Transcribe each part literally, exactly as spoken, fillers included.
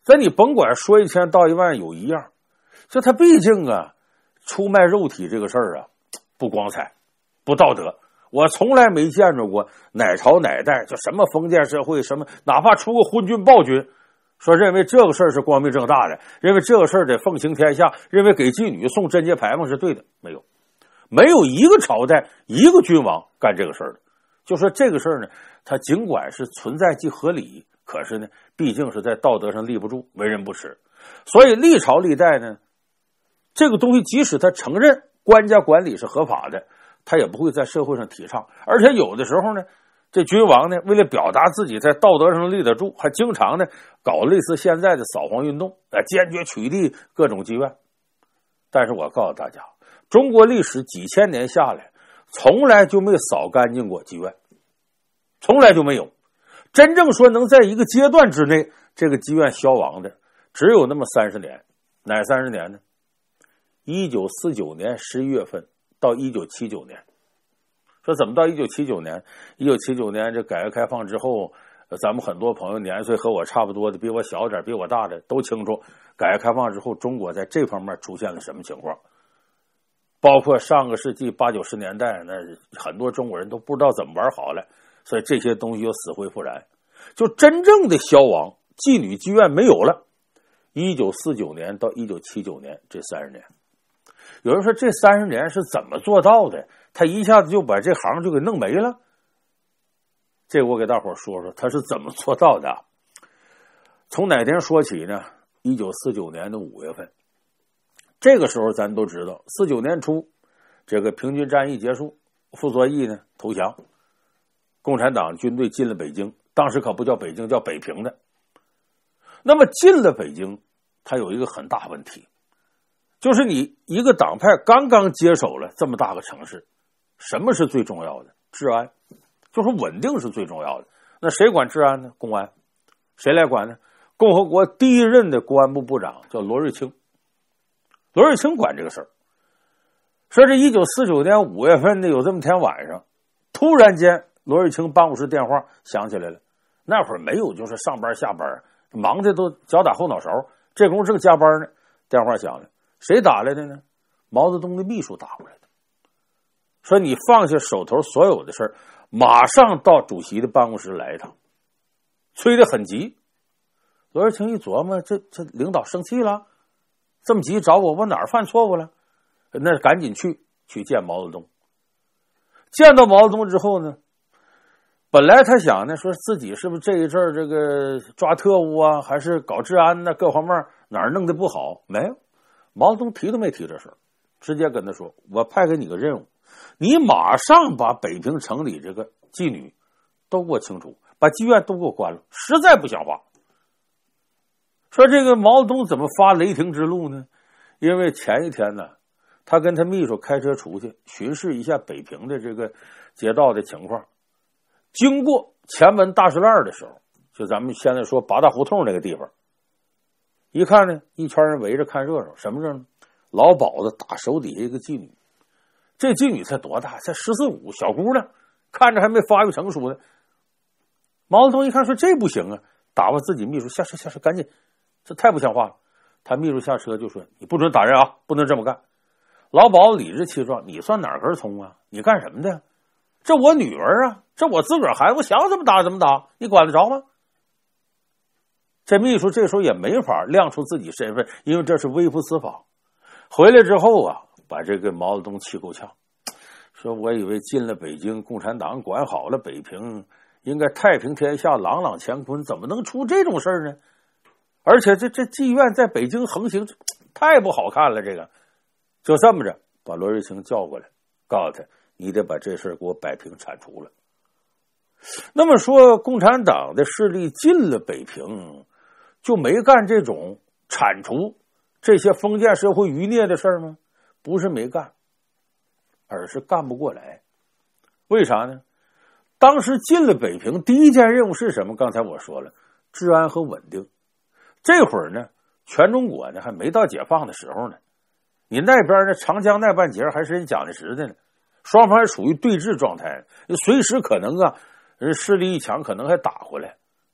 那你甭管说一千道一万有一样，这他毕竟啊，出卖肉体这个事儿啊，不光彩，不道德。我从来没见着过哪朝哪代就什么封建社会，什么哪怕出个昏君暴君，说认为这个事儿是光明正大的，认为这个事儿得奉行天下，认为给妓女送贞节牌坊是对的，没有，没有一个朝代一个君王干这个事儿的。就说这个事儿呢，它尽管是存在即合理，可是呢，毕竟是在道德上立不住，为人不耻。所以历朝历代呢，这个东西即使他承认官家管理是合法的，他也不会在社会上提倡。而且有的时候呢，这君王呢，为了表达自己在道德上立得住，还经常呢搞类似现在的扫黄运动，啊，坚决取缔各种妓院。但是我告诉大家，中国历史几千年下来，从来就没扫干净过妓院，从来就没有。真正说能在一个阶段之内这个妓院消亡的，只有那么三十年。哪三十年呢？一九四九年十一月份到一九七九年。说怎么到一九七九年？一九七九年这改革开放之后，咱们很多朋友年岁和我差不多的，比我小点比我大的都清楚，改革开放之后中国在这方面出现了什么情况。包括上个世纪八九十年代，那很多中国人都不知道怎么玩好了，所以这些东西又死灰复燃。就真正的消亡，妓女妓院没有了。一九四九年到一九七九年这三十年，有人说这三十年是怎么做到的？他一下子就把这行就给弄没了。这个我给大伙说说他是怎么做到的。从哪天说起呢？一九四九年的五月份，这个时候咱都知道，四九年初，这个平津战役结束，傅作义呢投降，共产党军队进了北京，当时可不叫北京，叫北平的。那么进了北京，它有一个很大问题，就是你一个党派刚刚接手了这么大个城市，什么是最重要的？治安，就是稳定是最重要的。那谁管治安呢？公安。谁来管呢？共和国第一任的公安部部长叫罗瑞卿。罗瑞卿管这个事儿。说这一九四九年五月份的有这么天晚上，突然间罗瑞卿办公室电话响起来了。那会儿没有就是上班下班，忙的都脚打后脑勺，这功夫正加班呢，电话响了。谁打来的呢？毛泽东的秘书打过来的，说你放下手头所有的事儿，马上到主席的办公室来一趟，催得很急。罗瑞卿一琢磨，这这领导生气了，这么急找我，我哪儿犯错误了？那赶紧去去见毛泽东。见到毛泽东之后呢，本来他想呢，说自己是不是这一阵儿这个抓特务啊，还是搞治安呢，各方面哪儿弄得不好？没有，毛泽东提都没提这事儿，直接跟他说：“我派给你个任务，你马上把北平城里这个妓女都给我清除，把妓院都给我关了，实在不像话。”说这个毛泽东怎么发雷霆之怒呢？因为前一天呢，他跟他秘书开车出去巡视一下北平的这个街道的情况。经过前门大石栏的时候，就咱们现在说八大胡同那个地方，一看呢，一圈人围着看热闹。什么热闹？老鸨子打手底下一个妓女，这妓女才多大？才十四五，小姑娘，看着还没发育成熟呢。毛泽东一看说这不行啊，打发自己秘书下车下车，赶紧，这太不像话了。他秘书下车就说：“你不准打人啊，不能这么干。”老鸨理直气壮：“你算哪根葱啊？你干什么的？这我女儿啊，这我自个儿孩子，我想怎么打怎么打，你管得着吗？”这秘书这时候也没法亮出自己身份，因为这是微服私访。回来之后啊，把这个毛泽东气够呛，说：“我以为进了北京，共产党管好了北平，应该太平天下，朗朗乾坤，怎么能出这种事儿呢？而且这这妓院在北京横行，太不好看了。这个就这么着，把罗瑞卿叫过来，告诉他，你得把这事儿给我摆平铲除了。”那么说，共产党的势力进了北平，就没干这种铲除这些封建社会余孽的事儿吗？不是没干，而是干不过来。为啥呢？当时进了北平，第一件任务是什么？刚才我说了，治安和稳定。这会儿呢，全中国呢还没到解放的时候呢，你那边呢长江那半截还是人蒋介石的呢，双方还处于对峙状态，随时可能啊，人势力一强可能还打回来。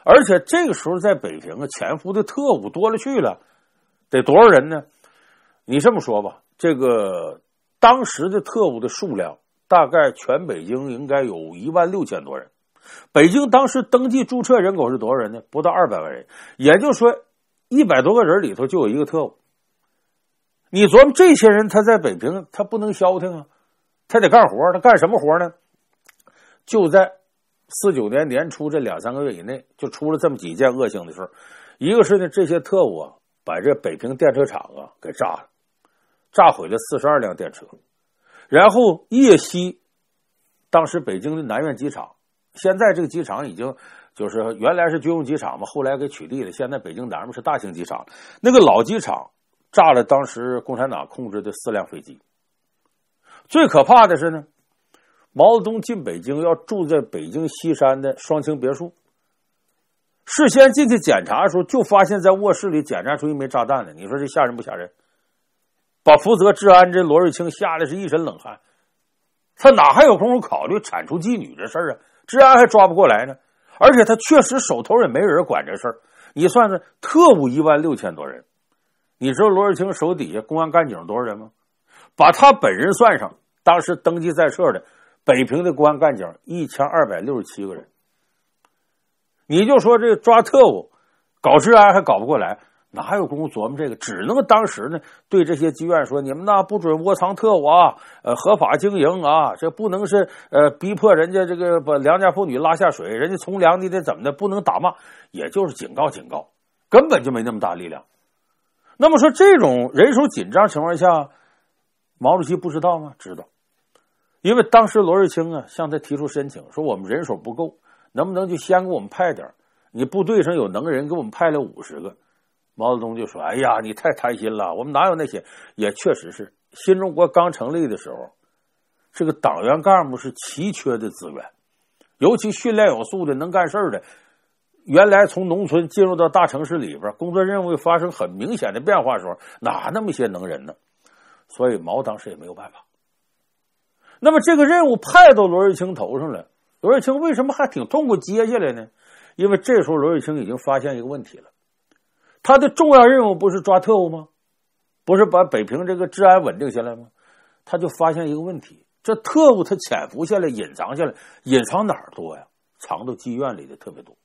而且这个时候在北平啊，潜伏的特务多了去了，得多少人呢？你这么说吧，这个当时的特务的数量大概全北京应该有一万六千多人。北京当时登记注册人口是多少人呢？不到二百万人，也就是说一百多个人里头就有一个特务。你琢磨这些人他在北平他不能消停啊，他得干活，他干什么活呢？就在四九年年初这两三个月以内，就出了这么几件恶性的事。一个是呢，这些特务啊，把这北平电车厂啊给炸了，炸毁了四十二辆电车。然后夜袭当时北京的南苑机场，现在这个机场已经就是原来是军用机场嘛，后来给取缔了，现在北京南面是大型机场。那个老机场炸了当时共产党控制的四辆飞机。最可怕的是呢，毛泽东进北京要住在北京西山的双清别墅，事先进去检查的时候就发现在卧室里检查出一枚炸弹来，你说这吓人不吓人？把负责治安这罗瑞卿吓得是一身冷汗，他哪还有功夫考虑铲除妓女这事儿啊？治安还抓不过来呢，而且他确实手头也没人管这事儿。你算算，特务一万六千多人，你知道罗瑞卿手底下公安干警多少人吗？把他本人算上，当时登记在册的北平的公安干警一千二百六十七个人。你就说这抓特务搞治安还搞不过来，哪有功夫琢磨这个？只能当时呢对这些妓院说，你们那不准窝藏特务啊，呃，合法经营啊，这不能是呃逼迫人家这个把良家妇女拉下水，人家从良你得怎么的，不能打骂，也就是警告警告，根本就没那么大力量。那么说这种人手紧张情况下，毛主席不知道吗？知道，因为当时罗瑞卿啊向他提出申请，说我们人手不够，能不能就先给我们派点，你部队上有能人，给我们派了五十个。毛泽东就说，哎呀，你太贪心了，我们哪有那些？也确实是，新中国刚成立的时候，这个党员干部是奇缺的资源，尤其训练有素的能干事儿的，原来从农村进入到大城市里边，工作任务发生很明显的变化的时候，哪那么些能人呢？所以毛当时也没有办法。那么这个任务派到罗瑞卿头上了，罗瑞卿为什么还挺痛快接下来呢？因为这时候罗瑞卿已经发现一个问题了，他的重要任务不是抓特务吗？不是把北平这个治安稳定下来吗？他就发现一个问题，这特务他潜伏下来隐藏下来，隐藏哪儿多呀？藏到妓院里的特别多。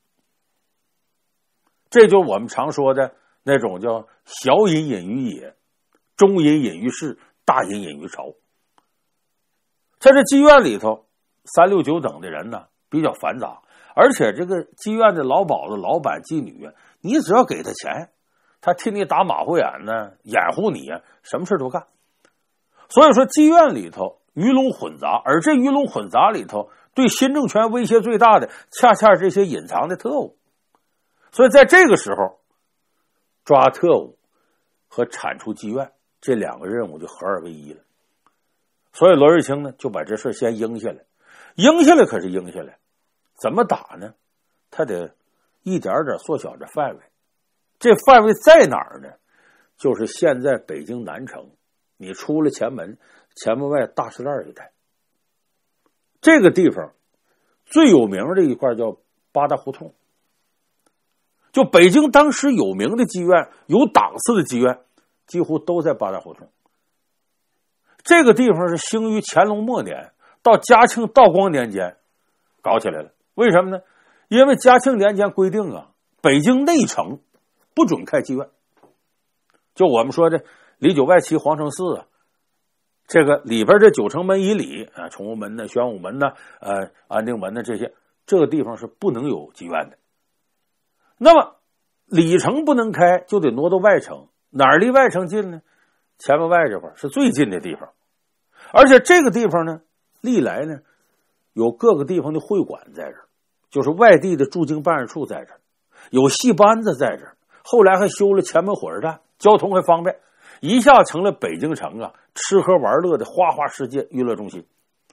这就是我们常说的那种叫小隐隐于野，中隐隐于市，大隐隐于朝。在这妓院里头，三六九等的人呢比较繁杂，而且这个妓院的老鸨子、老板、妓女啊，你只要给他钱，他替你打马虎眼呢，掩护你啊，什么事都干。所以说妓院里头鱼龙混杂，而这鱼龙混杂里头对新政权威胁最大的恰恰是这些隐藏的特务。所以在这个时候，抓特务和铲除妓院这两个任务就合二为一了。所以罗瑞卿呢就把这事先应下来，应下来可是应下来，怎么打呢？他得一点点缩小这范围。这范围在哪儿呢？就是现在北京南城，你出了前门，前门外大石栏一带，这个地方最有名的一块叫八大胡同。就北京当时有名的妓院，有档次的妓院，几乎都在八大胡同。这个地方是兴于乾隆末年到嘉庆、道光年间搞起来了。为什么呢？因为嘉庆年间规定啊，北京内城不准开妓院。就我们说的里九外七皇城寺啊，这个里边这九城门以里啊，崇武门呢、玄武门呢、呃安定门呢，这些这个地方是不能有妓院的。那么里城不能开，就得挪到外城。哪儿离外城近呢？前门外这块是最近的地方。而且这个地方呢，历来呢有各个地方的会馆在这儿，就是外地的驻京办事处在这儿，有戏班子在这儿，后来还修了前门火车站，交通还方便，一下成了北京城啊吃喝玩乐的花花世界娱乐中心。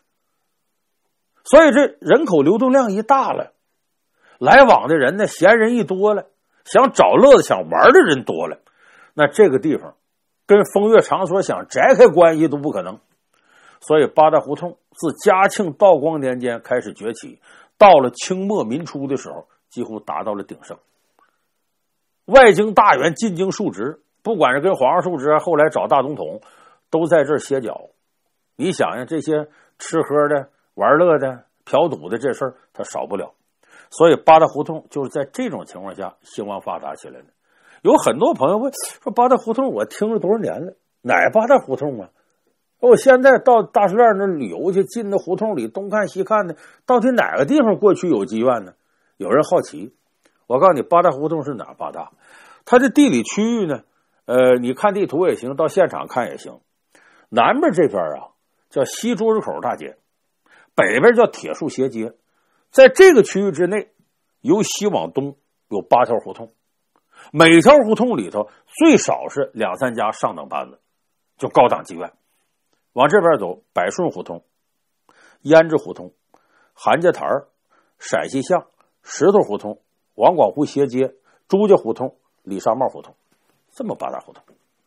所以这人口流动量一大了，来往的人呢闲人一多了，想找乐子想玩的人多了，那这个地方跟风月场所想摘开关系都不可能。所以八大胡同自嘉庆、道光年间开始崛起，到了清末民初的时候， 几乎达到了鼎盛。外经大员，进京述职，不管是跟皇上述职，后来找大总统，都在这儿歇脚。你想想，这些吃喝的、玩乐的、嫖赌的这事儿，他少不了。所以八大胡同就是在这种情况下兴旺发达起来的。有很多朋友问说，八大胡同我听了多少年了，哪八大胡同啊？我现在到大石栏那旅游去，进那胡同里东看西看的，到底哪个地方过去有妓院呢？有人好奇，我告诉你，八大胡同是哪八大？它的地理区域呢？呃，你看地图也行，到现场看也行。南边这边啊，叫西桌子口大街，北边叫铁树斜街。在这个区域之内，由西往东有八条胡同，每条胡同里头最少是两三家上等班子，就高档妓院。往这边走，百顺胡同、胭脂胡同、韩家台、陕西巷、石头胡同、王广湖斜街、朱家胡同、李沙帽胡同，这么八大胡同。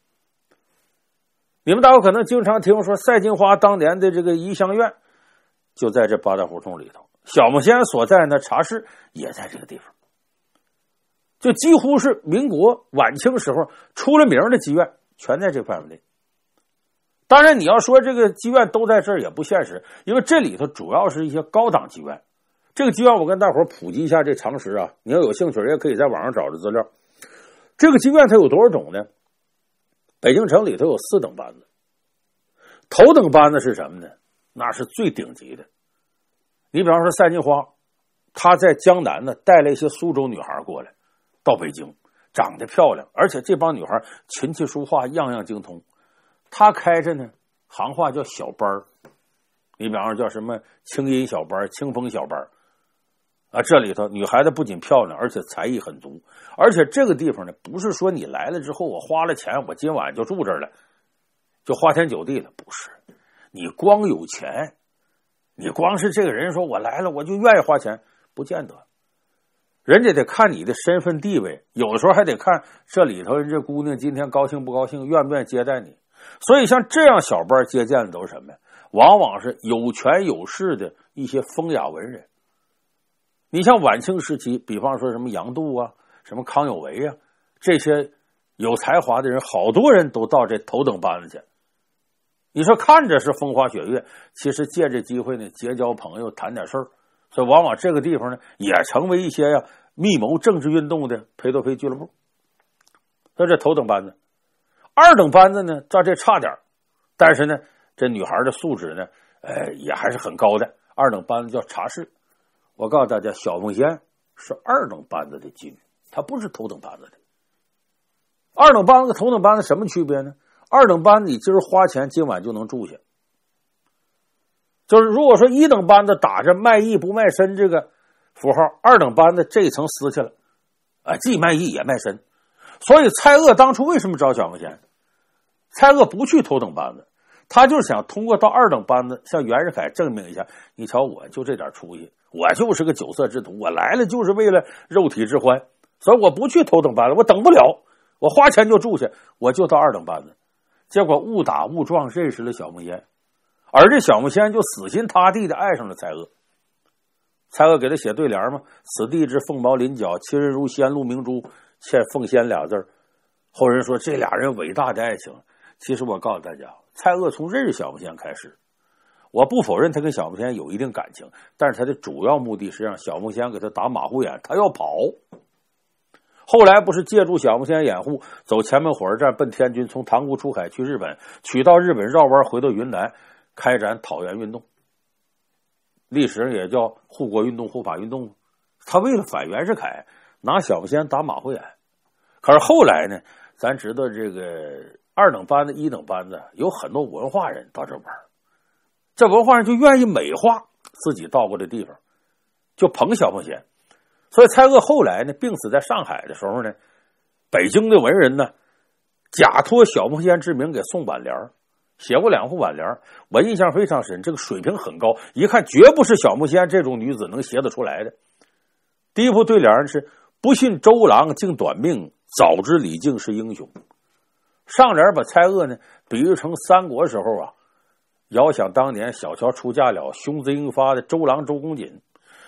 你们大伙可能经常听说赛金花当年的这个怡香院就在这八大胡同里头，小孟仙所在的茶室也在这个地方，就几乎是民国晚清时候出了名的妓院全在这范围内。当然你要说这个妓院都在这儿也不现实，因为这里头主要是一些高档妓院。这个妓院我跟大伙普及一下这常识啊，你要有兴趣也可以在网上找着资料。这个妓院它有多少种呢？北京城里头有四等班子，头等班子是什么呢？那是最顶级的。你比方说赛金花，她在江南呢带了一些苏州女孩过来到北京，长得漂亮，而且这帮女孩琴棋书画样样精通。她开着呢行话叫小班儿，你比方说叫什么清音小班、清风小班啊，这里头女孩子不仅漂亮，而且才艺很足。而且这个地方呢，不是说你来了之后我花了钱我今晚就住这儿了，就花天酒地了，不是。你光有钱，你光是这个人说我来了我就愿意花钱，不见得。人家得看你的身份地位，有的时候还得看这里头人这姑娘今天高兴不高兴，愿不愿意接待你。所以像这样小班接见的都是什么呀？往往是有权有势的一些风雅文人。你像晚清时期，比方说什么杨度啊，什么康有为啊，这些有才华的人，好多人都到这头等班子去。你说看着是风花雪月，其实借这机会呢结交朋友谈点事儿，所以往往这个地方呢也成为一些呀密谋政治运动的裴多菲俱乐部。那这头等班子。二等班子呢照这差点，但是呢这女孩的素质呢呃也还是很高的。二等班子叫茶室。我告诉大家，小凤仙是二等班子的妓女，她不是头等班子的。二等班子和头等班子什么区别呢？二等班子你今儿花钱今晚就能住下，就是如果说一等班子打着卖艺不卖身这个符号，二等班子这一层撕去了啊，既卖艺也卖身。所以蔡锷当初为什么找小凤仙？蔡锷不去头等班子，他就是想通过到二等班子向袁世凯证明一下，你瞧我就这点出息，我就是个酒色之徒，我来了就是为了肉体之欢，所以我不去头等班子，我等不了，我花钱就住下，我就到二等班子。结果误打误撞认识了小凤仙，而这小凤仙就死心塌地的爱上了蔡锷。蔡锷给他写对联嘛，此地之凤毛麟角，其人如仙露明珠，欠凤仙俩字儿。后人说这俩人伟大的爱情，其实我告诉大家，蔡锷从认识小凤仙开始，我不否认他跟小凤仙有一定感情，但是他的主要目的是让小凤仙给他打马虎眼，他要跑。后来不是借助小凤仙掩护，走前门火车站奔天津，从塘沽出海去日本，取到日本绕弯回到云南，开展讨袁运动，历史上也叫护国运动、护法运动。他为了反袁世凯，拿小凤仙打马虎眼。可是后来呢，咱知道这个二等班子、一等班子有很多文化人到这玩，这文化人就愿意美化自己到过的地方，就捧小凤仙。所以蔡锷后来呢病死在上海的时候呢，北京的文人呢假托小凤仙之名给送挽联，写过两副挽联，我印象非常深，这个水平很高，一看绝不是小凤仙这种女子能写得出来的。第一副对联是不信周郎竟短命，早知李靖是英雄。上联把蔡锷呢比喻成三国时候啊，遥想当年小乔出嫁了，雄姿英发的周郎周公瑾。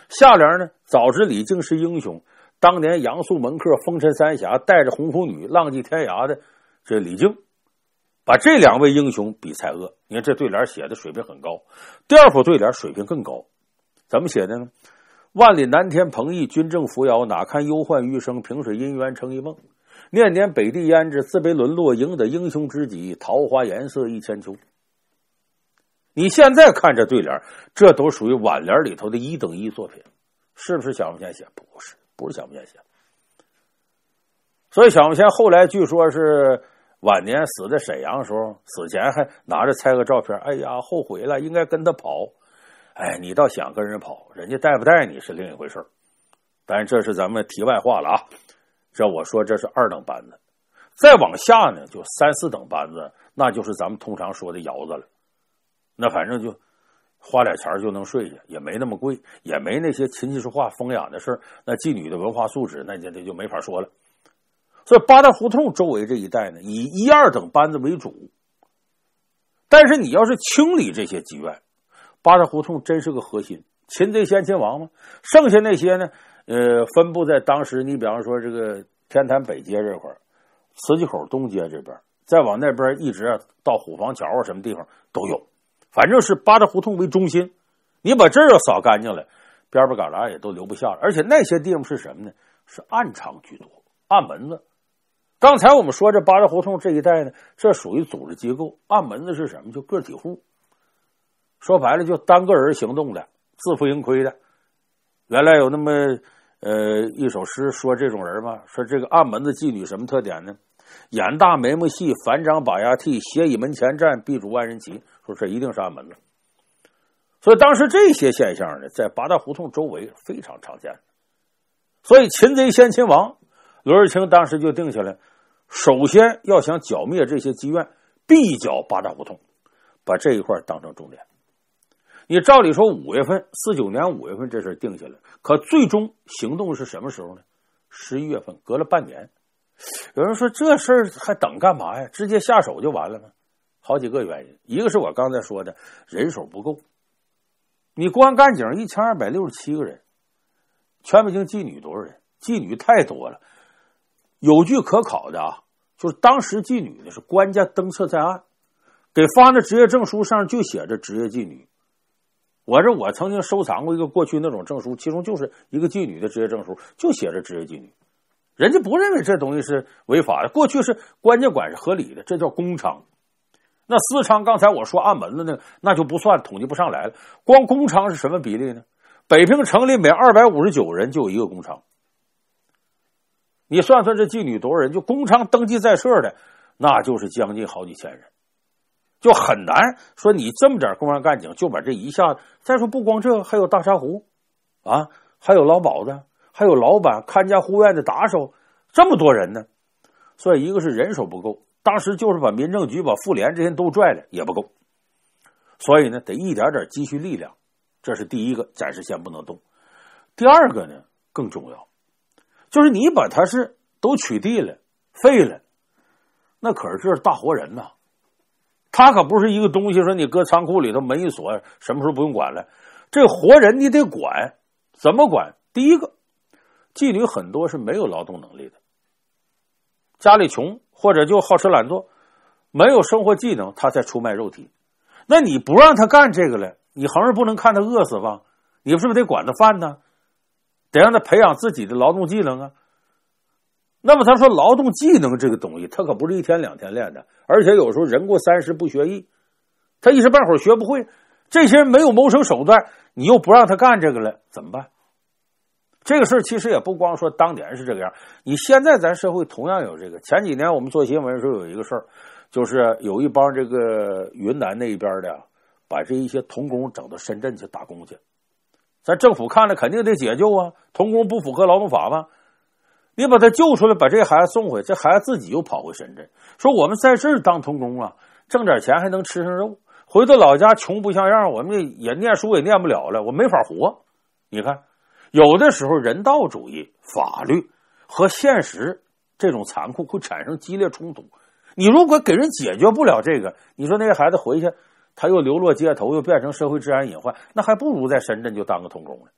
下联呢，早知李靖是英雄，当年杨素门客风尘三侠带着红拂女浪迹天涯的这李靖，把这两位英雄比蔡锷。你看这对联写的水平很高。第二副对联水平更高，怎么写的呢？万里南天蓬翳，军政扶摇，哪堪忧患余生，萍水姻缘成一梦。念念北地胭脂，自卑沦落，赢得英雄知己，桃花颜色一千秋。你现在看这对联，这都属于挽联里头的一等一作品，是不是小凤仙写？不是，不是小凤仙写。所以小凤仙后来据说是晚年死在沈阳的时候，死前还拿着蔡锷照片，哎呀，后悔了，应该跟他跑。哎，你倒想跟人跑，人家带不带你是另一回事。当然这是咱们题外话了啊。这我说这是二等班子，再往下呢就三四等班子，那就是咱们通常说的窑子了。那反正就花点钱就能睡下，也没那么贵，也没那些琴棋书画风雅的事儿。那妓女的文化素质那就就没法说了。所以八大胡同周围这一带呢，以一二等班子为主。但是你要是清理这些妓院，八大胡同真是个核心。擒贼先擒王嘛，剩下那些呢，呃，分布在当时，你比方说这个天坛北街这块儿，磁器口东街这边，再往那边一直到虎坊桥啊，什么地方都有。反正是八大胡同为中心，你把这儿要扫干净了，边边旮旯也都留不下了。而且那些地方是什么呢？是暗娼居多，暗门子。刚才我们说这八大胡同这一带呢，这属于组织机构，暗门子是什么？就个体户。说白了，就单个人行动的，自负盈亏的。原来有那么呃一首诗说这种人嘛，说这个暗门子妓女什么特点呢？眼大眉毛细，反掌把牙剃，斜倚门前站，必主万人骑。说这一定是暗门子。所以当时这些现象呢，在八大胡同周围非常常见。所以擒贼先擒王，罗日清当时就定下来，首先要想剿灭这些妓院，必剿八大胡同，把这一块当成重点。你照理说五月份，四九年五月份这事定下来，可最终行动是什么时候呢？十一月份，隔了半年。有人说这事儿还等干嘛呀？直接下手就完了吗？好几个原因，一个是我刚才说的人手不够，你公安干警一千二百六十七个人，全北京妓女多少人？妓女太多了。有据可考的啊，就是当时妓女呢是官家登册在案，给发的职业证书上就写着职业妓女。我这我曾经收藏过一个过去那种证书，其中就是一个妓女的职业证书，就写着职业妓女。人家不认为这东西是违法的，过去是官家管是合理的，这叫公娼。那私娼刚才我说暗门子那个，那就不算，统计不上来了。光公娼是什么比例呢？北平城里每二百五十九人就有一个公娼。你算算这妓女多少人，就公娼登记在册的，那就是将近好几千人，就很难说你这么点公安干警就把这一下。再说不光这，还有大沙湖啊，还有老鸨子，还有老板、看家护院的打手，这么多人呢。所以一个是人手不够，当时就是把民政局、把妇联这些都拽来也不够，所以呢得一点点积蓄力量，这是第一个，暂时先不能动。第二个呢更重要，就是你把他是都取缔了、废了，那可是这是大活人呐，他可不是一个东西，说你搁仓库里头门一锁，什么时候不用管了。这活人你得管，怎么管？第一个，妓女很多是没有劳动能力的，家里穷或者就好吃懒做，没有生活技能，他才出卖肉体。那你不让他干这个了，你横是不能看他饿死吧？你是不是得管他饭呢？得让他培养自己的劳动技能啊。那么他说劳动技能这个东西，他可不是一天两天练的，而且有时候人过三十不学艺，他一时半会儿学不会。这些人没有谋生手段，你又不让他干这个了，怎么办？这个事儿其实也不光说当年是这个样，你现在咱社会同样有这个。前几年我们做新闻的时候有一个事儿，就是有一帮这个云南那一边的，把这一些童工整到深圳去打工去。咱政府看了肯定得解救啊，童工不符合劳动法吗？你把他救出来，把这孩子送回，这孩子自己又跑回深圳，说我们在这儿当童工啊，挣点钱还能吃上肉，回到老家穷不像样，我们也念书也念不了了，我没法活。你看有的时候人道主义、法律和现实这种残酷会产生激烈冲突。你如果给人解决不了这个，你说那个孩子回去他又流落街头，又变成社会治安隐患，那还不如在深圳就当个童工呢。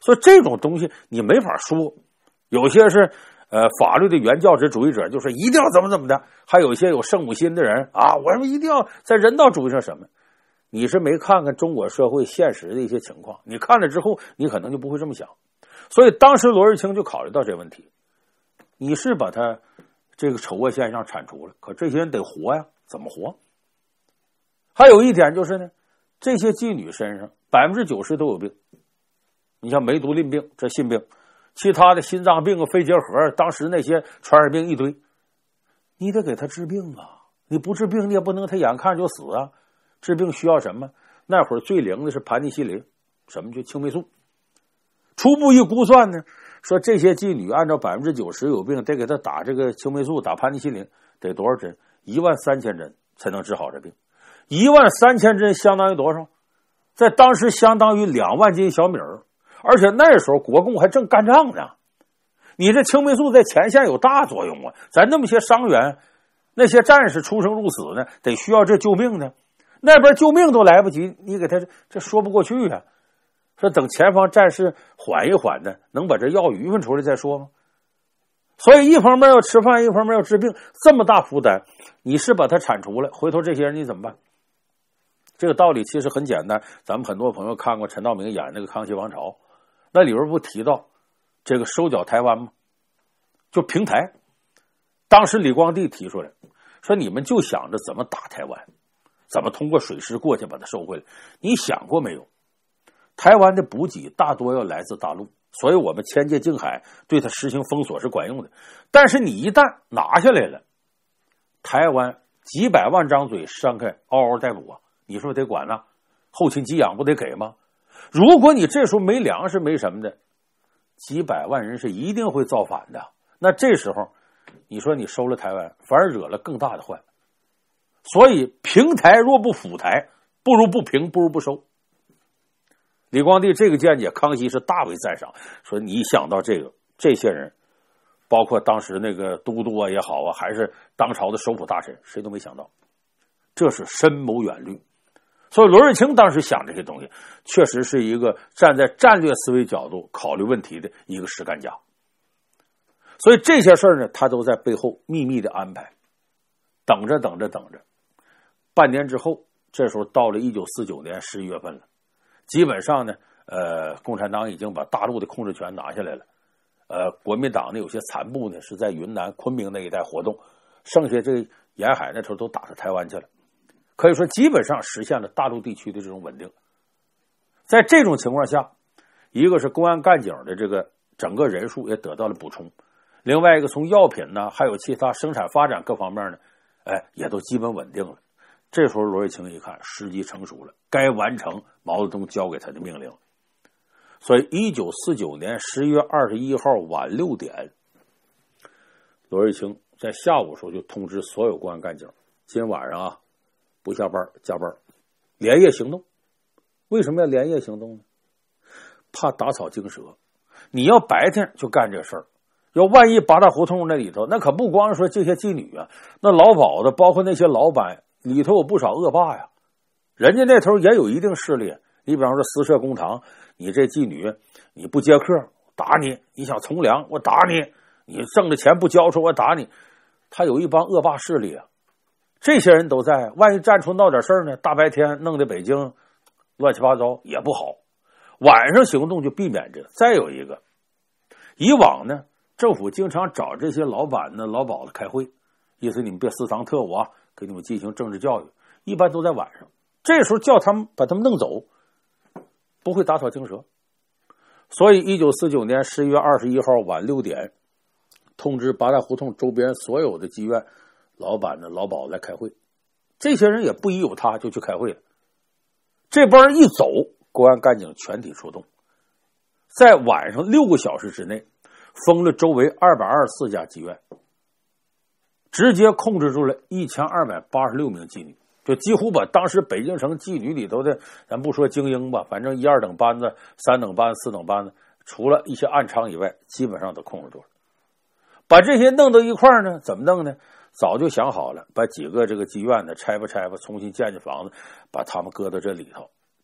所以这种东西你没法说。有些是呃法律的原教旨主义者，就是一定要怎么怎么的；还有一些有圣母心的人啊，我们一定要在人道主义上什么。你是没看看中国社会现实的一些情况，你看了之后，你可能就不会这么想。所以当时罗瑞卿就考虑到这个问题，你是把他这个丑恶现象铲除了，可这些人得活呀，怎么活？还有一点就是呢，这些妓女身上百分之九十都有病，你像梅毒、淋病这心病，其他的心脏病啊、肺结核，当时那些传染病一堆，你得给他治病啊！你不治病，你也不能他眼看就死啊！治病需要什么？那会儿最灵的是盘尼西林，什么叫青霉素？初步一估算呢，说这些妓女按照百分之九十有病，得给他打这个青霉素，打盘尼西林，得多少针？一万三千针才能治好这病。一万三千针相当于多少？在当时相当于两万斤小米儿，而且那时候国共还正干仗呢。你这青霉素在前线有大作用啊！咱那么些伤员，那些战士出生入死呢，得需要这救命呢。那边救命都来不及，你给他这说不过去啊！说等前方战士缓一缓的，能把这药余分出来再说吗？所以一方面要吃饭，一方面要治病，这么大负担，你是把它铲除了，回头这些人你怎么办？这个道理其实很简单，咱们很多朋友看过陈道明演那个《康熙王朝》，那里边不提到这个收缴台湾吗？就平台，当时李光地提出来，说你们就想着怎么打台湾，怎么通过水师过去把它收回来，你想过没有？台湾的补给大多要来自大陆，所以我们千界境海对它实行封锁是管用的。但是你一旦拿下来了，台湾几百万张嘴张开，嗷嗷待哺啊！你说得管呢，后勤给养不得给吗？如果你这时候没粮食没什么的，几百万人是一定会造反的。那这时候你说你收了台湾，反而惹了更大的患。所以平台若不抚台，不如不平，不如不收。李光地这个见解，康熙是大为赞赏，说你想到这个这些人，包括当时那个都督啊也好啊，还是当朝的首辅大臣，谁都没想到，这是深谋远虑。所以罗瑞卿当时想这些东西，确实是一个站在战略思维角度考虑问题的一个实干家。所以这些事儿呢，他都在背后秘密的安排，等着等着等着，半年之后，这时候到了一九四九年十一月份了，基本上呢，呃，共产党已经把大陆的控制权拿下来了，呃，国民党呢有些残部呢是在云南昆明那一带活动，剩下这个沿海那头都打到台湾去了。可以说基本上实现了大陆地区的这种稳定。在这种情况下，一个是公安干警的这个整个人数也得到了补充，另外一个从药品呢还有其他生产发展各方面呢，哎，也都基本稳定了。这时候罗瑞卿一看时机成熟了，该完成毛泽东交给他的命令。所以一九四九年十一月二十一号晚六点，罗瑞卿在下午时候就通知所有公安干警，今晚上啊不下班加班，连夜行动。为什么要连夜行动呢？怕打草惊蛇。你要白天就干这事儿，要万一八大胡同那里头，那可不光说这些妓女啊，那劳保的包括那些老板里头有不少恶霸呀，人家那头也有一定势力。你比方说私设公堂，你这妓女你不接客打你，你想从良我打你，你挣的钱不交出我打你，他有一帮恶霸势力啊。这些人都在，万一站出闹点事儿呢，大白天弄得北京乱七八糟也不好。晚上行动就避免这个。再有一个，以往呢政府经常找这些老板呢老鸨子开会，意思你们别私藏特务啊，给你们进行政治教育，一般都在晚上。这时候叫他们把他们弄走，不会打草惊蛇。所以一九四九年十一月二十一号晚六点，通知八大胡同周边所有的妓院老板的老鸨来开会。这些人也不疑有他，就去开会了。这帮人一走，公安干警全体出动，在晚上六个小时之内封了周围二百二十四家妓院，直接控制住了一千二百八十六名妓女，就几乎把当时北京城妓女里头的，咱不说精英吧，反正一二等班子、三等班、四等班子，除了一些暗娼以外，基本上都控制住了。把这些弄到一块儿呢，怎么弄呢？早就想好了，把几个这个妓院呢拆吧拆吧，重新建建房子，把他们搁到这里头。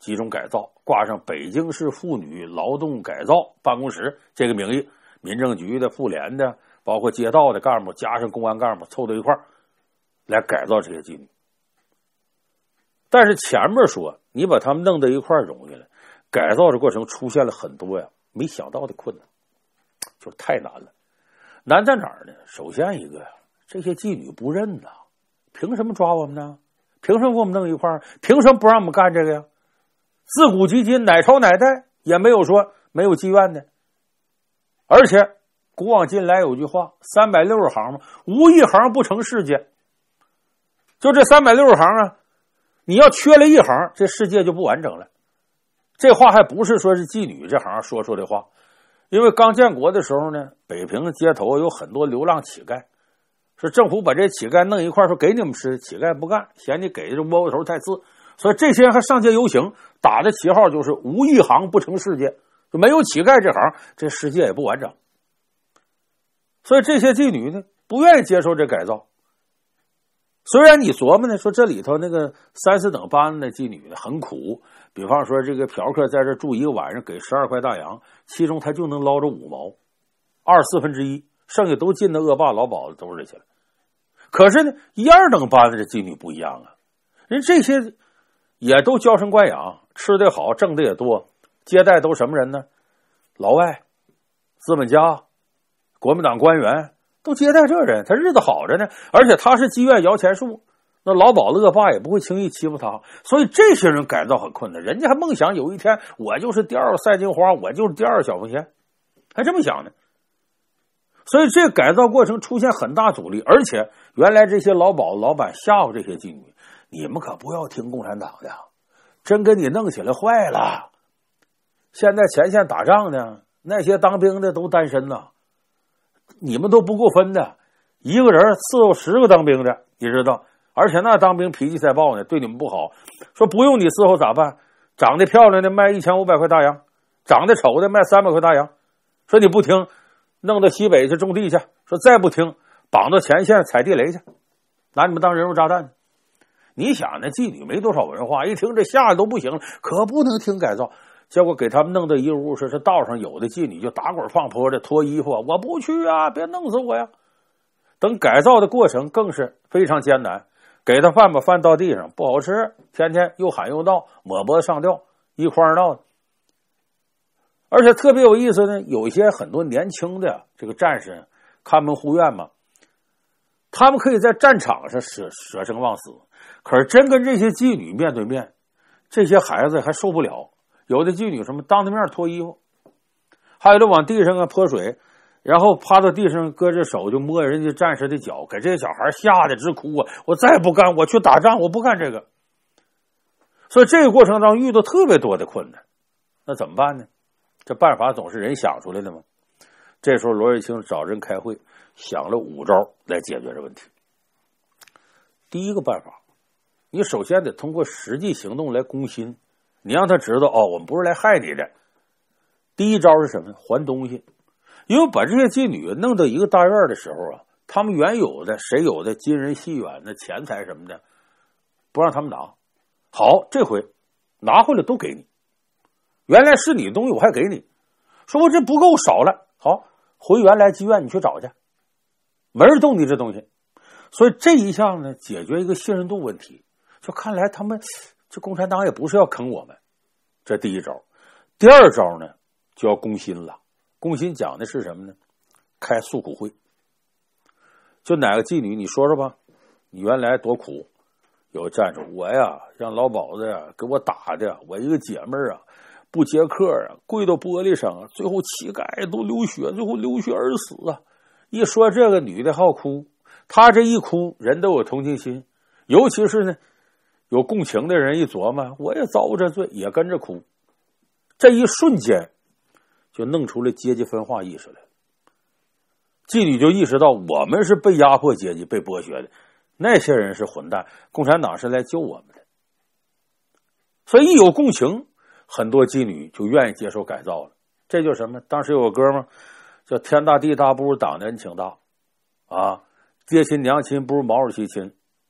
集中改造，挂上北京市妇女劳动改造办公室这个名义，民政局的、妇联的，包括街道的干部，加上公安干部凑到一块儿来改造这些妓女。但是前面说你把他们弄到一块儿容易了，改造的过程出现了很多呀没想到的困难，就是太难了。难在哪儿呢？首先一个呀，这些妓女不认呐，凭什么抓我们呢？凭什么给我们弄一块儿？凭什么不让我们干这个呀？自古及今，哪朝哪代也没有说没有妓院的。而且古往今来有句话，三百六十行嘛，无一行不成世界。就这三百六十行啊，你要缺了一行，这世界就不完整了。这话还不是说是妓女这行说出的话，因为刚建国的时候呢，北平街头有很多流浪乞丐，说政府把这乞丐弄一块，说给你们吃，乞丐不干，嫌你给的窝窝头太次，所以这些人还上街游行，打的旗号就是无一行不成世界，就没有乞丐这行，这世界也不完整。所以这些妓女呢，不愿意接受这改造。虽然你琢磨呢，说这里头那个三四等班的妓女呢很苦，比方说这个嫖客在这住一个晚上给十二块大洋，其中他就能捞着五毛，二四分之一，剩下都进到恶霸老鸨子兜里去了。可是呢，一二等班的这妓女不一样啊，人这些也都娇生惯养，吃的好，挣的也多，接待都什么人呢？老外、资本家、国民党官员。都接待这人，他日子好着呢，而且他是妓院摇钱树，那老鸨子恶霸也不会轻易欺负他，所以这些人改造很困难，人家还梦想有一天我就是第二赛金花，我就是第二小凤仙，还这么想呢。所以这改造过程出现很大阻力，而且原来这些老鸨老板吓唬这些妓女，你们可不要听共产党的，真给你弄起来坏了。现在前线打仗呢，那些当兵的都单身呢，你们都不够分的，一个人伺候十个当兵的，你知道，而且那当兵脾气再暴呢，对你们不好，说不用你伺候咋办？长得漂亮的卖一千五百块大洋，长得丑的卖三百块大洋，说你不听，弄到西北去种地去，说再不听，绑到前线踩地雷去，拿你们当人肉炸弹。你想那妓女没多少文化，一听这吓得都不行了，可不能听改造。结果给他们弄到一屋，说是道上有的妓女就打滚放坡的脱衣服，我不去啊，别弄死我呀。等改造的过程更是非常艰难，给他饭把饭倒地上不好吃，天天又喊又闹，抹脖子上吊，一块儿闹的。而且特别有意思呢，有一些很多年轻的这个战士看门护院嘛，他们可以在战场上舍舍生忘死，可是真跟这些妓女面对面，这些孩子还受不了。有的妓女什么当着面脱衣服，还有的往地上啊泼水，然后趴到地上搁着手就摸人家战士的脚，给这些小孩吓得直哭啊！我再不干，我去打仗，我不干这个。所以这个过程当中遇到特别多的困难，那怎么办呢？这办法总是人想出来的吗？这时候罗瑞卿找人开会，想了五招来解决这问题。第一个办法，你首先得通过实际行动来攻心。你让他知道哦，我们不是来害你的。第一招是什么？还东西。因为把这些妓女弄到一个大院的时候啊，他们原有的谁有的金人细软的钱财什么的，不让他们拿。好，这回拿回来都给你。原来是你的东西，我还给你。说我这不够少了，好，回原来妓院你去找去，没人动你这东西。所以这一项呢，解决一个信任度问题。就看来他们这共产党也不是要坑我们，这第一招。第二招呢，就要攻心了。攻心讲的是什么呢？开诉苦会。就哪个妓女你说说吧，你原来多苦，有战士我呀让老鸨子呀给我打的，我一个姐妹啊不接客啊，跪到玻璃上啊，最后膝盖都流血，最后流血而死啊。一说这个女的好哭，她这一哭人都有同情心，尤其是呢有共情的人一琢磨，我也遭这罪，也跟着哭。这一瞬间就弄出了阶级分化意识来。妓女就意识到我们是被压迫阶级，被剥削的，那些人是混蛋，共产党是来救我们的。所以一有共情，很多妓女就愿意接受改造了。这就是什么？当时有个哥们叫天大地大不如党的恩情大啊，爹亲娘亲不如毛主席亲。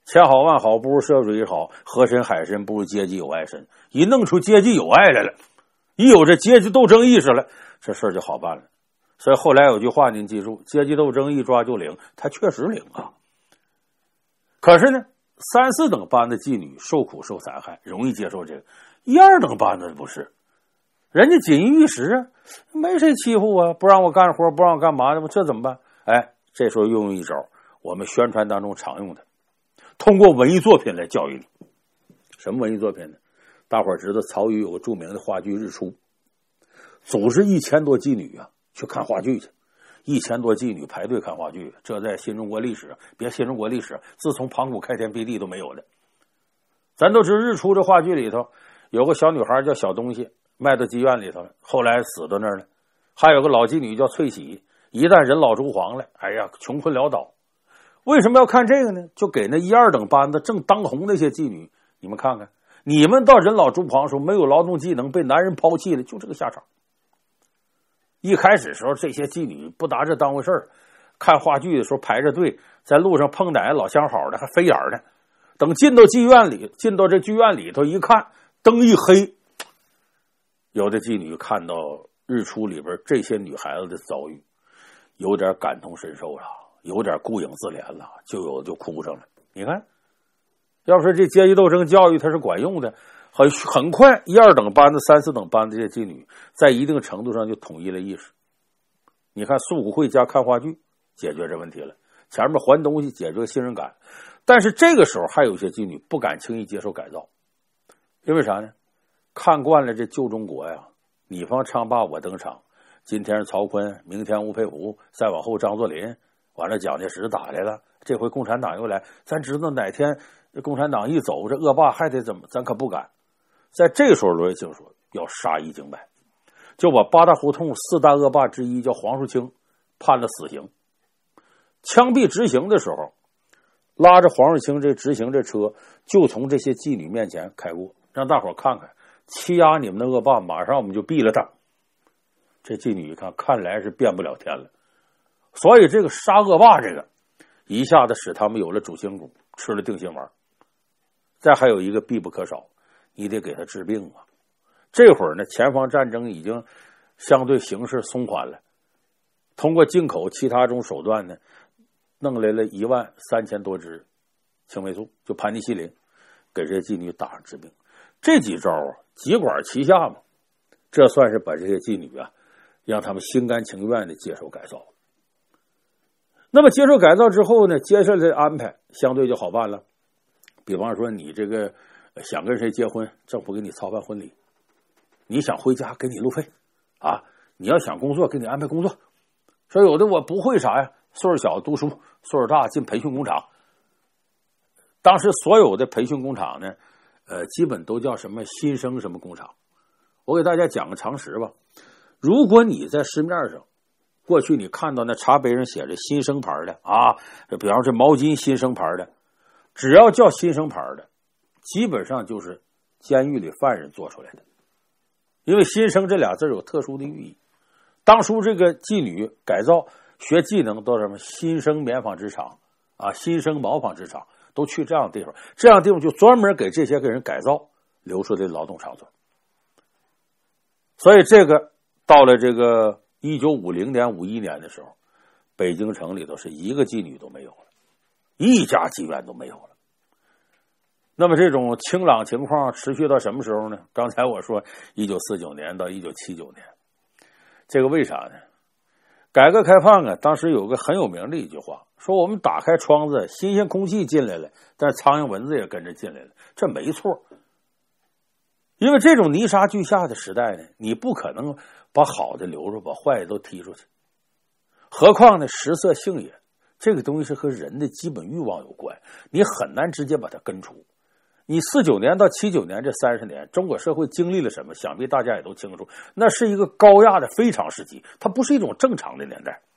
钱好万好不如涉水好，河深海深不如阶级有爱深。一弄出阶级有爱来了，一有这阶级斗争意识了，这事儿就好办了。所以后来有句话您记住，阶级斗争一抓就灵，他确实灵啊。可是呢，三四等班的妓女受苦受残害，容易接受这个；一二等班的不是，人家锦衣玉食啊，没谁欺负啊，不让我干活，不让我干嘛的，这怎么办？哎，这时候用一招，我们宣传当中常用的，通过文艺作品来教育你。什么文艺作品呢？大伙儿知道曹禺有个著名的话剧《日出》，组织一千多妓女啊去看话剧去。一千多妓女排队看话剧，这在新中国历史，别新中国历史，自从盘古开天辟地都没有的。咱都知道日出这话剧里头有个小女孩叫小东西，卖到妓院里头了，后来死到那儿了。还有个老妓女叫翠喜，一旦人老珠黄了，哎呀，穷困潦倒。为什么要看这个呢？就给那一二等班的正当红那些妓女，你们看看，你们到人老珠黄的时候，没有劳动技能，被男人抛弃了，就这个下场。一开始的时候，这些妓女不拿这当回事儿，看话剧的时候排着队，在路上碰哪个老相好的还飞眼的。等进到妓院里，进到这剧院里头一看，灯一黑，有的妓女看到日出里边这些女孩子的遭遇，有点感同身受了，有点顾影自怜了，就有就哭上了。你看，要是这阶级斗争教育它是管用的，很很快，一二等班的、三四等班的这些妓女，在一定程度上就统一了意识。你看，诉苦会加看话剧，解决这问题了；前面还东西，解决信任感。但是这个时候，还有一些妓女不敢轻易接受改造，因为啥呢？看惯了这旧中国呀，你方唱罢我登场，今天是曹锟，明天吴佩孚，再往后张作霖，完了蒋介石打来了，这回共产党又来，咱知道哪天共产党一走，这恶霸还得怎么，咱可不敢。在这个时候，罗瑞卿说要杀一儆百，就把八大胡同四大恶霸之一叫黄树清判了死刑。枪毙执行的时候，拉着黄树清这执行这车就从这些妓女面前开过，让大伙看看，欺压你们的恶霸，马上我们就毙了他。这妓女一看，看来是变不了天了，所以这个杀恶霸这个一下子使他们有了主心骨，吃了定心丸。再还有一个必不可少，你得给他治病啊。这会儿呢，前方战争已经相对形势松缓了，通过进口其他种手段呢，弄来了一万三千多支青霉素，就盘尼西林，给这些妓女打上治病。这几招啊，几管齐下嘛，这算是把这些妓女啊，让他们心甘情愿的接受改造。那么接受改造之后呢，接下来的安排相对就好办了。比方说，你这个想跟谁结婚，政府给你操办婚礼；你想回家，给你路费啊；你要想工作，给你安排工作。说有的我不会啥呀，岁数小读书，岁数大进培训工厂。当时所有的培训工厂呢，呃，基本都叫什么新生什么工厂。我给大家讲个常识吧。如果你在市面上，过去你看到那茶杯上写着新生牌的啊，比方说毛巾新生牌的，只要叫新生牌的，基本上就是监狱里犯人做出来的。因为新生这俩字有特殊的寓意。当初这个妓女改造学技能都什么新生棉纺织厂啊，新生毛纺织厂，都去这样的地方，这样的地方就专门给这些个人改造留出的劳动场所。所以这个到了这个一九五零年、五一年的时候，北京城里头是一个妓女都没有了，一家妓院都没有了。那么这种清朗情况持续到什么时候呢？刚才我说一九四九年到一九七九年，这个为啥呢？改革开放啊，当时有个很有名的一句话，说我们打开窗子，新鲜空气进来了，但是苍蝇蚊子也跟着进来了，这没错。因为这种泥沙俱下的时代呢，你不可能把好的留着，把坏的都踢出去。何况呢，食色性也，这个东西是和人的基本欲望有关，你很难直接把它根除。你四九年到七九年这三十年，中国社会经历了什么？想必大家也都清楚，那是一个高压的非常时期，它不是一种正常的年代。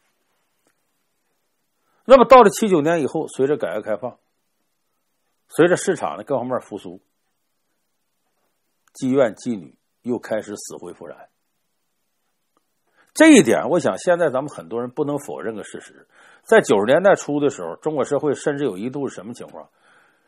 那么到了七九年以后，随着改革开放，随着市场的各方面复苏，妓院妓女又开始死灰复燃。这一点，我想现在咱们很多人不能否认个事实，在九十年代初的时候，中国社会甚至有一度是什么情况？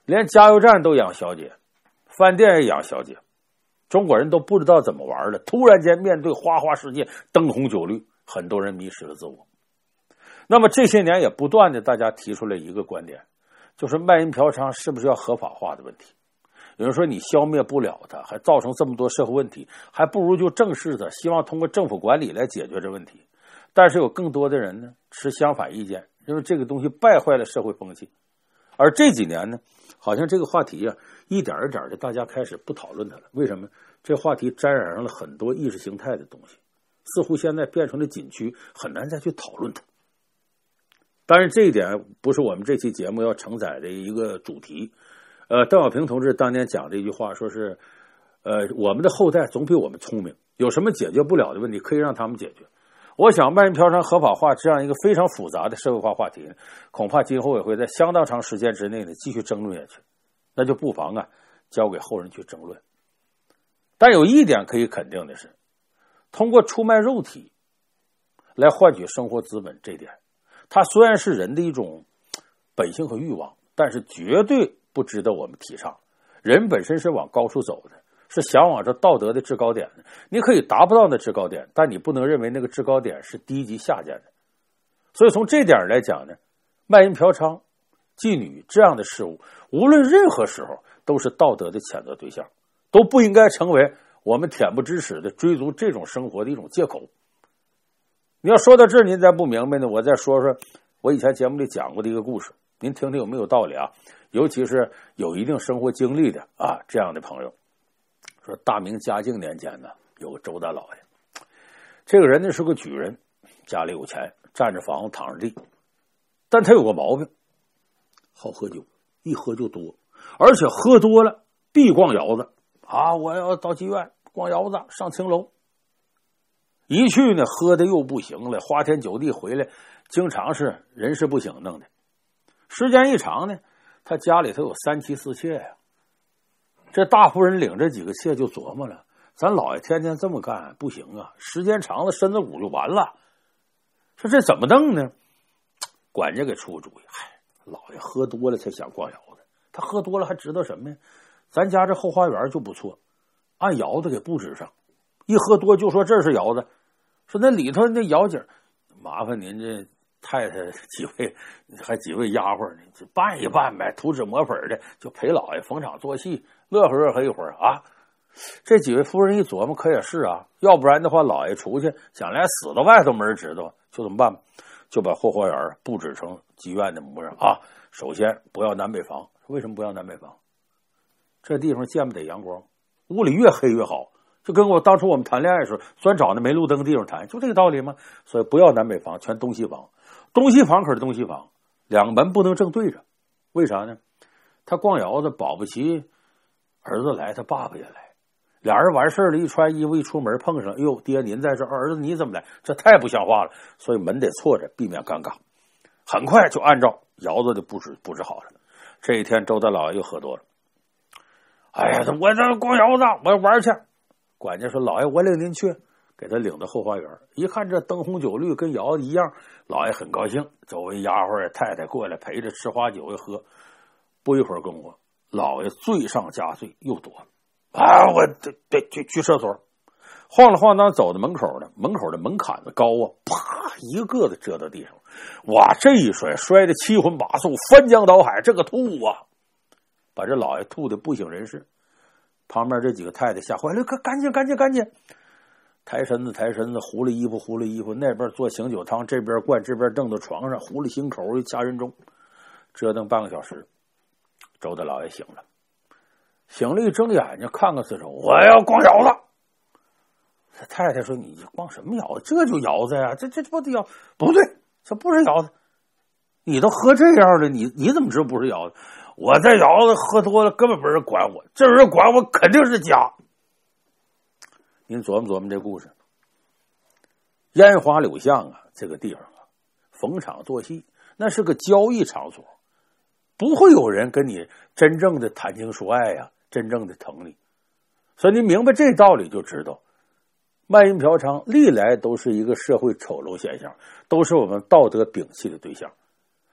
连加油站都养小姐，饭店也养小姐，中国人都不知道怎么玩了。突然间面对花花世界，灯红酒绿，很多人迷失了自我。那么这些年也不断的大家提出了一个观点，就是卖淫嫖娼是不是要合法化的问题。有人说你消灭不了它，还造成这么多社会问题，还不如就正视它，希望通过政府管理来解决这问题。但是有更多的人呢持相反意见，因为这个东西败坏了社会风气。而这几年呢，好像这个话题啊，一点一点的大家开始不讨论它了。为什么？这话题沾染上了很多意识形态的东西，似乎现在变成了禁区，很难再去讨论它。当然这一点不是我们这期节目要承载的一个主题。呃，邓小平同志当年讲这句话，说是呃，我们的后代总比我们聪明，有什么解决不了的问题可以让他们解决。我想卖淫嫖娼合法化这样一个非常复杂的社会化话题，恐怕今后也会在相当长时间之内呢继续争论下去，那就不妨啊交给后人去争论。但有一点可以肯定的是，通过出卖肉体来换取生活资本，这点它虽然是人的一种本性和欲望，但是绝对不值得我们提倡。人本身是往高处走的，是向往着道德的制高点的。你可以达不到那制高点，但你不能认为那个制高点是低级下贱的。所以从这点来讲呢，卖淫嫖娼、妓女这样的事物，无论任何时候都是道德的谴责对象，都不应该成为我们恬不知耻的追逐这种生活的一种借口。你要说到这儿您再不明白呢，我再说说我以前节目里讲过的一个故事，您听听有没有道理啊？尤其是有一定生活经历的啊这样的朋友。说大明嘉靖年间呢，有个周大老爷，这个人呢是个举人，家里有钱，占着房子躺着地，但他有个毛病，好喝酒，一喝就多，而且喝多了必逛窑子啊！我要到妓院逛窑子，上青楼。一去呢，喝的又不行了，花天酒地回来，经常是人事不省弄的。时间一长呢，他家里头有三妻四妾呀。这大夫人领着几个妾就琢磨了，咱老爷天天这么干不行啊，时间长了身子骨就完了。说这怎么弄呢？管家给出个主意，嗨，老爷喝多了才想逛窑子，他喝多了还知道什么呀？咱家这后花园就不错，按窑子给布置上，一喝多就说这是窑子，说那里头那窑井，麻烦您这太太几位还几位丫鬟呢，就拌一拌呗，涂脂抹粉的，就陪老爷逢场作戏，乐呵乐呵一会儿啊。这几位夫人一琢磨，可也是啊，要不然的话，老爷出去将来死到外头没人知道，就怎么办？就把后花园布置成妓院的模样啊。首先不要南北房，为什么不要南北房？这地方见不得阳光，屋里越黑越好。就跟我当初我们谈恋爱的时候，专找那没路灯的地方谈，就这个道理吗？所以不要南北房，全东西房。东西房可是东西房，两个门不能正对着，为啥呢？他逛窑子保不齐儿子来，他爸爸也来，俩人完事了，一穿衣服一出门碰上，哎呦，爹您在这，儿子你怎么来？这太不像话了。所以门得错着，避免尴尬。很快就按照窑子的布置布置好了。这一天，周大老爷又喝多了，哎呀，我这逛窑子，我玩去。管家说：“老爷，我领您去。”给他领到后花园，一看这灯红酒绿跟窑子一样，老爷很高兴。周围丫鬟太太过来陪着吃花酒一喝，不一会儿功夫，老爷醉上加醉，又多了啊！我得得去去厕所，晃了晃荡走到门口呢，门口的门槛子高啊，啪一个的折到地上，哇！这一摔摔得七荤八素，翻江倒海，这个吐啊，把这老爷吐得不省人事。旁边这几个太太吓坏了，赶赶紧赶紧赶紧！抬身子抬身子，糊了衣服糊了衣服，那边做醒酒汤，这边灌，这边蹬到床上，糊了心口一掐人中，折腾半个小时，周大老爷醒了，醒了一睁眼睛看看四周，我要逛窑子。太太说：“你逛什么窑子？这就窑子呀！这这不得窑？不对，这不是窑子。你都喝这样了，你你怎么知道不是窑子？我在窑子喝多了，根本没人管我，这人管我肯定是假。”您琢磨琢磨这故事，烟花柳巷啊，这个地方啊，逢场作戏，那是个交易场所，不会有人跟你真正的谈情说爱呀、啊，真正的疼你。所以您明白这道理，就知道卖淫嫖娼历来都是一个社会丑陋现象，都是我们道德摒弃的对象。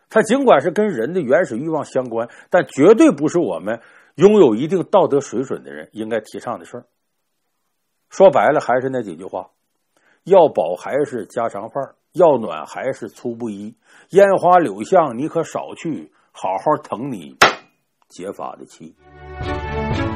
它尽管是跟人的原始欲望相关，但绝对不是我们拥有一定道德水准的人应该提倡的事儿。说白了，还是那几句话：要饱还是家常饭，要暖还是粗布衣，烟花柳巷你可少去，好好疼你结发的妻。